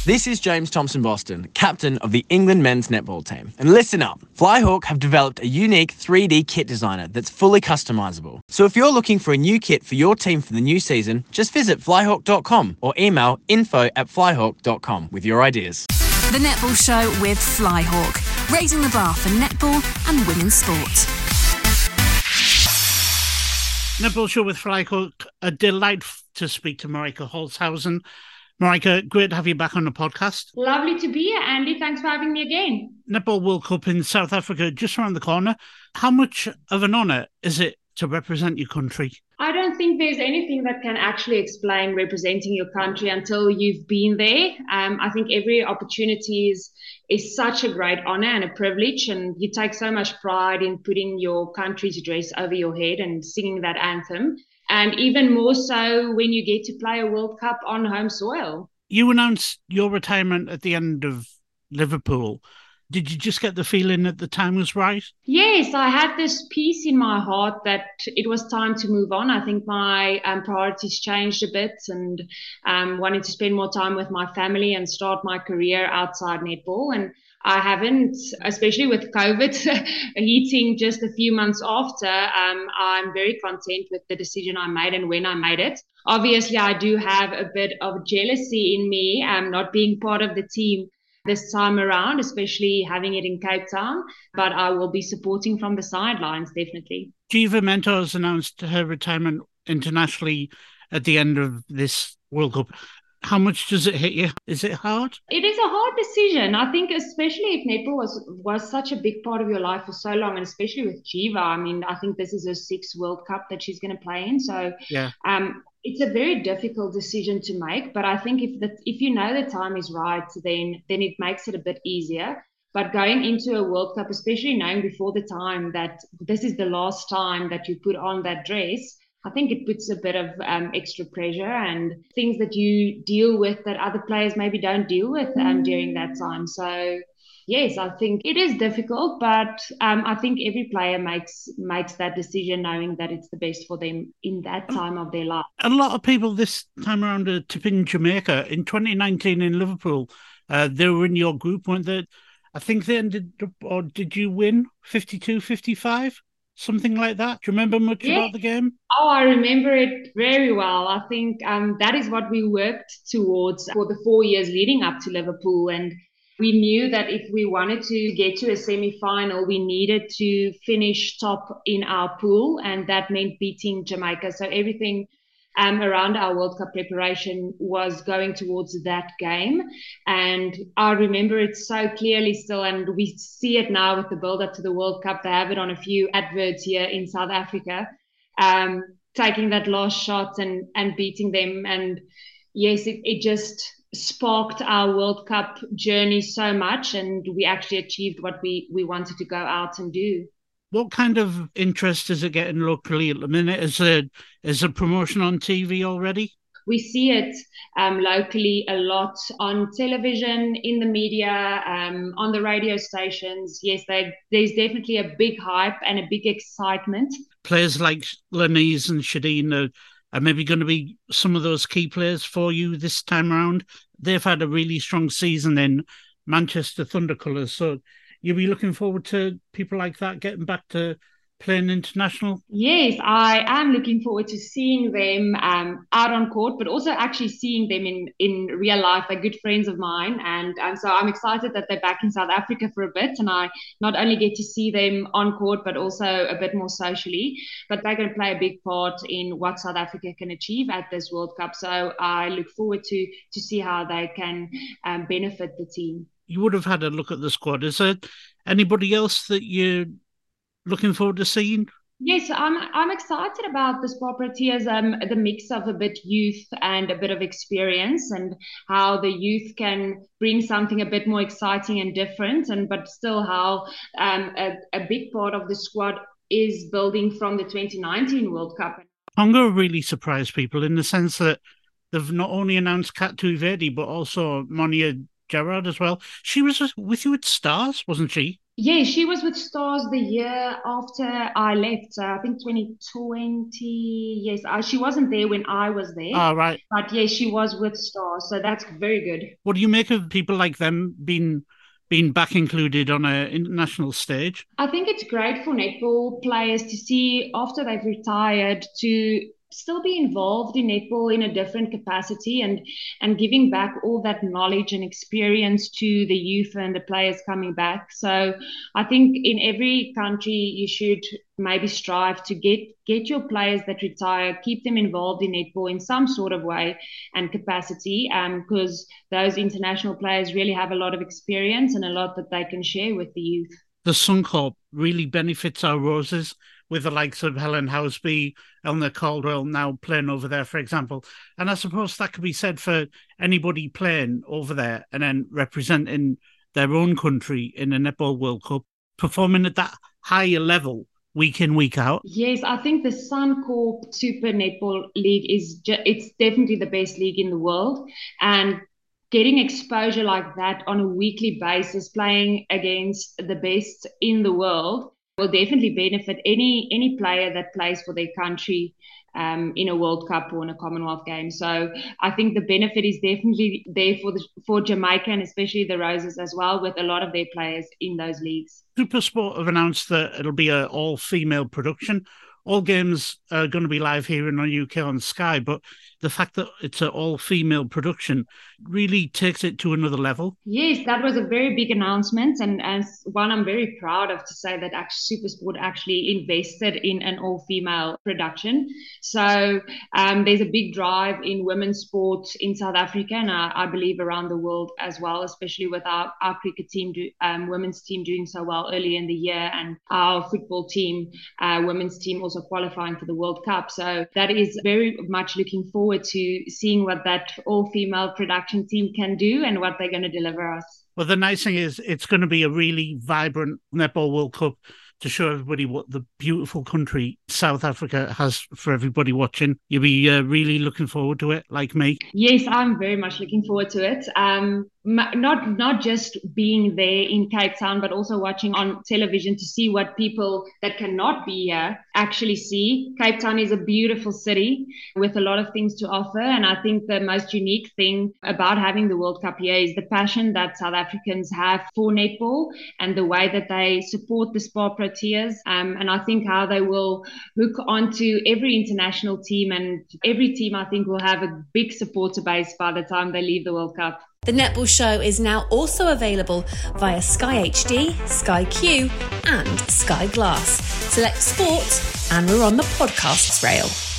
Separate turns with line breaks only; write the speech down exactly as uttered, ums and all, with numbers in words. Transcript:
This is James Thompson-Boston, captain of the England men's netball team. And listen up, Flyhawk have developed a unique three D kit designer that's fully customisable. So if you're looking for a new kit for your team for the new season, just visit flyhawk dot com or email info at flyhawk dot com with your ideas.
The Netball Show with Flyhawk, raising the bar for netball and women's sport.
Netball Show with Flyhawk, a delight to speak to Marika Holzhausen. Marika, great to have you back on the podcast.
Lovely to be here, Andy. Thanks for having me again.
Netball World Cup in South Africa, just around the corner. How much of an honour is it to represent your country?
I don't think there's anything that can actually explain representing your country until you've been there. Um, I think every opportunity is, is such a great honour and a privilege, and you take so much pride in putting your country's dress over your head and singing that anthem. And even more so when you get to play a World Cup on home soil.
You announced your retirement at the end of Liverpool. Did you just get the feeling that the time was right?
Yes, I had this peace in my heart that it was time to move on. I think my um, priorities changed a bit, and um, wanted to spend more time with my family and start my career outside netball. And I haven't, especially with COVID hitting just a few months after, um, I'm very content with the decision I made and when I made it. Obviously, I do have a bit of jealousy in me, um, not being part of the team this time around, especially having it in Cape Town, but I will be supporting from the sidelines, definitely.
Geva Mentor has announced her retirement internationally at the end of this World Cup. How much does it hit you? Is it hard?
It is a hard decision. I think especially if netball was, was such a big part of your life for so long, and especially with Geva. I mean, I think this is her sixth World Cup that she's going to play in. So
yeah.
um, it's a very difficult decision to make. But I think if the, if you know the time is right, then then it makes it a bit easier. But going into a World Cup, especially knowing before the time that this is the last time that you put on that dress, I think it puts a bit of um, extra pressure and things that you deal with that other players maybe don't deal with um, during that time. So, yes, I think it is difficult, but um, I think every player makes makes that decision knowing that it's the best for them in that time of their life.
A lot of people this time around are tipping Jamaica. In twenty nineteen in Liverpool, uh, they were in your group, weren't they? I think they ended up, or did you win fifty-two fifty-five? Something like that. Do you remember much
yeah.
about the game?
Oh, I remember it very well. I think um, that is what we worked towards for the four years leading up to Liverpool. And we knew that if we wanted to get to a semi-final, we needed to finish top in our pool. And that meant beating Jamaica. So everything um, around our World Cup preparation was going towards that game. And I remember it so clearly still, and we see it now with the build-up to the World Cup. They have it on a few adverts here in South Africa, um, taking that last shot and, and beating them. And yes, it, it just sparked our World Cup journey so much, and we actually achieved what we, we wanted to go out and do.
What kind of interest is it getting locally at the minute? Is there, is there promotion on T V already?
We see it um, locally a lot on television, in the media, um, on the radio stations. Yes, they, there's definitely a big hype and a big excitement.
Players like Lenise and Shadeen are, are maybe going to be some of those key players for you this time around. They've had a really strong season in Manchester Thunder colours, so you'll be looking forward to people like that getting back to playing international?
Yes, I am looking forward to seeing them um, out on court, but also actually seeing them in, in real life. They're good friends of mine. And um, so I'm excited that they're back in South Africa for a bit. And I not only get to see them on court, but also a bit more socially. But they're going to play a big part in what South Africa can achieve at this World Cup. So I look forward to, to see how they can um, benefit the team.
You would have had a look at the squad. Is there anybody else that you're looking forward to seeing?
Yes, I'm I'm excited about the Spar Proteas, um, the mix of a bit youth and a bit of experience, and how the youth can bring something a bit more exciting and different, and but still how um, a, a big part of the squad is building from the twenty nineteen World Cup.
Tonga really surprised people in the sense that they've not only announced Kat Tuivedi, but also Monia Gerard as well. She was with you at Stars, wasn't she?
Yeah, she was with Stars the year after I left. So I think twenty twenty. Yes, uh, she wasn't there when I was there.
Oh, right.
But yeah, she was with Stars. So that's very good.
What do you make of people like them being being back included on an international stage?
I think it's great for netball players to see after they've retired to still be involved in netball in a different capacity and and giving back all that knowledge and experience to the youth and the players coming back. So I think in every country you should maybe strive to get get your players that retire, keep them involved in netball in some sort of way and capacity, um, because those international players really have a lot of experience and a lot that they can share with the youth.
The Suncorp really benefits our Roses, with the likes of Helen Houseby, Eleanor Caldwell now playing over there, for example. And I suppose that could be said for anybody playing over there and then representing their own country in the Netball World Cup, performing at that higher level week in, week out.
Yes, I think the Suncorp Super Netball League is ju- it's definitely the best league in the world. And getting exposure like that on a weekly basis, playing against the best in the world, will definitely benefit any any player that plays for their country um, in a World Cup or in a Commonwealth game. So I think the benefit is definitely there for the, for Jamaica and especially the Roses as well, with a lot of their players in those leagues.
SuperSport have announced that it'll be an all-female production. All games are going to be live here in the U K on Sky, but the fact that it's an all-female production really takes it to another level.
Yes, that was a very big announcement, and as one I'm very proud of to say that actually SuperSport actually invested in an all-female production. So um, there's a big drive in women's sport in South Africa, and I, I believe around the world as well, especially with our, our cricket team, do, um, women's team doing so well early in the year, and our football team, uh, women's team also qualifying for the World Cup. So that is very much looking forward to seeing what that all-female production team can do and what they're going to deliver us.
Well, the nice thing is it's going to be a really vibrant Netball World Cup to show everybody what the beautiful country South Africa has for everybody watching. You'll be uh, really looking forward to it, like me.
Yes, I'm very much looking forward to it. Um, not not just being there in Cape Town, but also watching on television to see what people that cannot be here actually see. Cape Town is a beautiful city with a lot of things to offer. And I think the most unique thing about having the World Cup here is the passion that South Africans have for netball and the way that they support the Spar Proteas. Um, and I think how they will hook onto every international team, and every team I think will have a big supporter base by the time they leave the World Cup.
The Netball Show is now also available via Sky H D, Sky Q and Sky Glass. Select sport and we're on the podcasts rail.